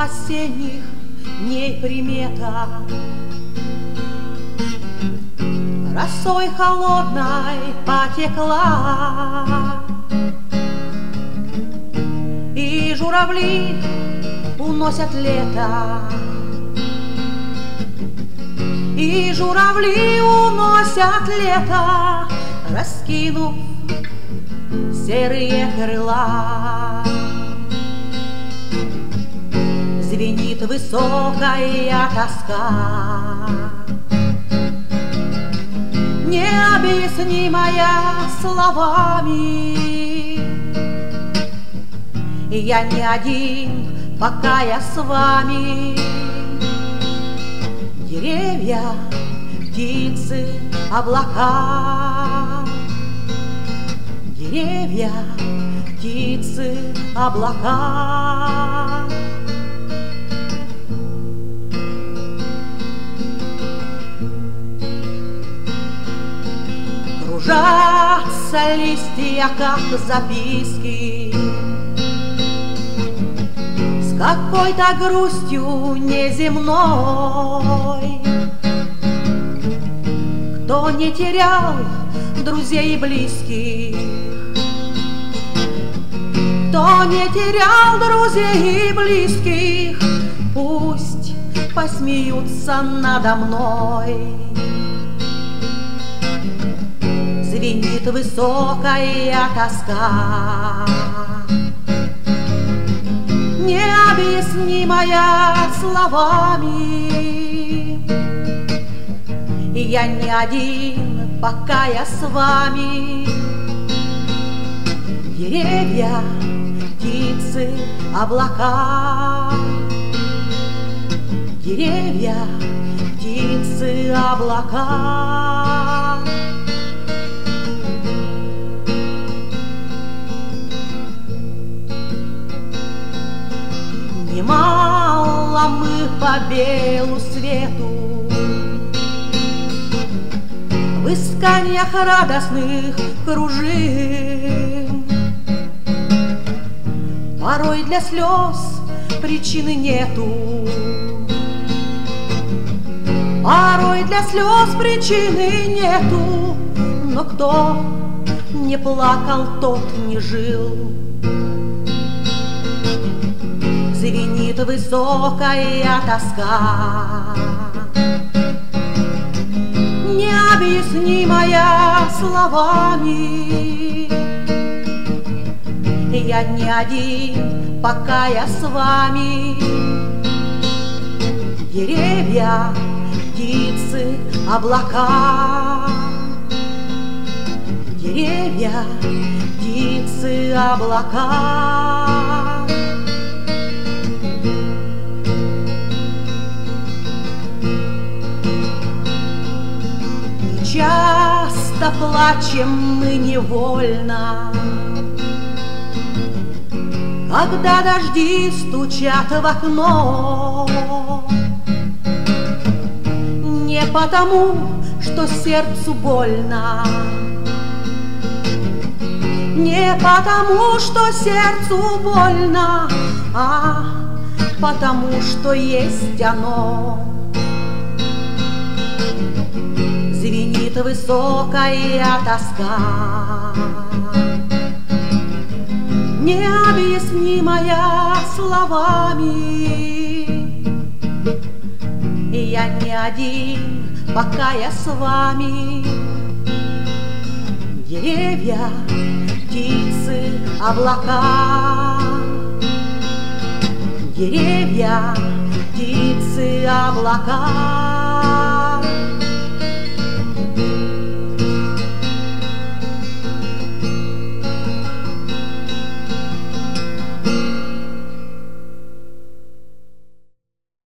осенних дней примета. Росой холодной потекла, и журавли уносят лето, и журавли уносят лето, раскинув серые крыла. Звенит высокая тоска, необъяснимая словами. И я не один, пока я с вами. Деревья, птицы, облака. Деревья, птицы, облака. Кружатся листья, как записки, с какой-то грустью неземной. Кто не терял друзей и близких, кто не терял друзей и близких, пусть посмеются надо мной. Звенит высокая тоска, необъяснимая словами. И я не один, пока я с вами. Деревья, птицы, облака. Деревья, птицы, облака. Немало мы по белу свету в исканиях радостных кружим. Порой для слез причины нету, порой для слез причины нету, но кто не плакал, тот не жил. Звенит высокая тоска, необъяснимая словами. Я не один, пока я с вами. Деревья, птицы, облака. Деревья, птицы, облака. Часто плачем мы невольно, когда дожди стучат в окно. Не потому, что сердцу больно, не потому, что сердцу больно, а потому, что есть оно. Звенит высокая тоска, необъяснимая словами. И я не один, пока я с вами. Деревья, птицы, облака. Деревья, птицы, облака.